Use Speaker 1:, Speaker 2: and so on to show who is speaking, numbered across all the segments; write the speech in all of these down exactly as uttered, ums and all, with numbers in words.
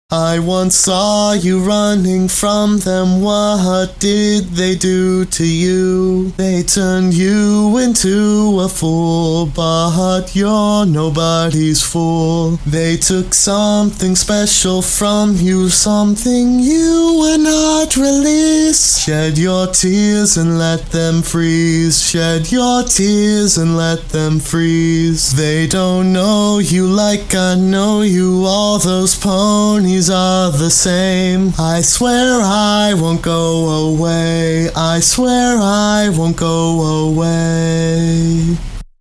Speaker 1: I once saw you running from them. What did they do to you? They turned you into a fool, but you're nobody's fool. They took something special from you, something you would not release. Shed your tears and let them freeze. Shed your tears and let them freeze. They don't know you like I know you. All those ponies are the same. I swear I won't go away. I swear I won't go away.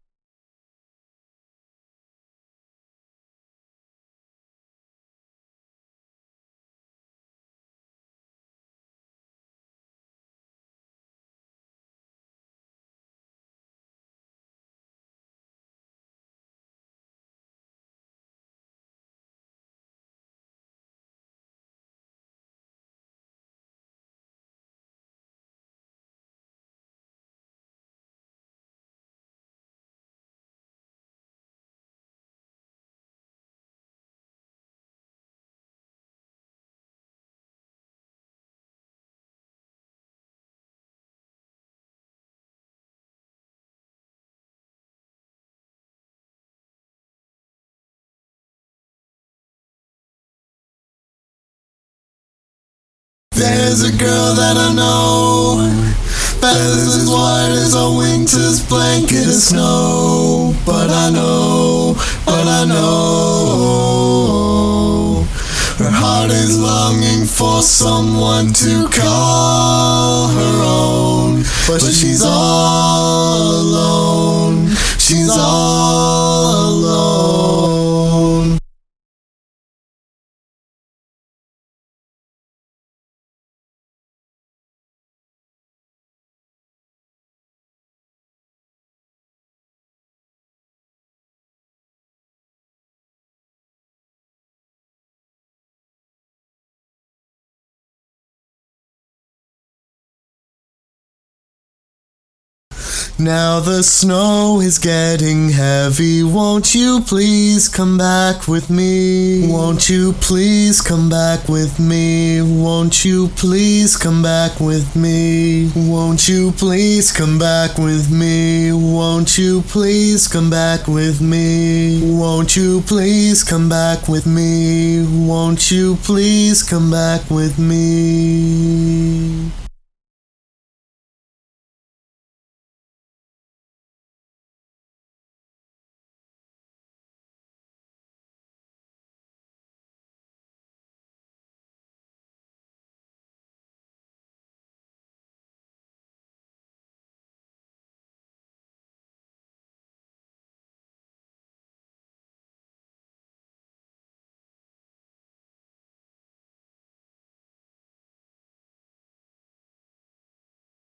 Speaker 1: There's a girl that I know, feathers as white as a winter's blanket of snow. But I know, but I know, her heart is longing for someone to call her own. But she's all alone, she's all alone. Now the snow is getting heavy. Won't you please come back with me? Won't you please come back with me? Won't you please come back with me? Won't you please come back with me? Won't you please come back with me? Won't you please come back with me? Won't you please come back with me?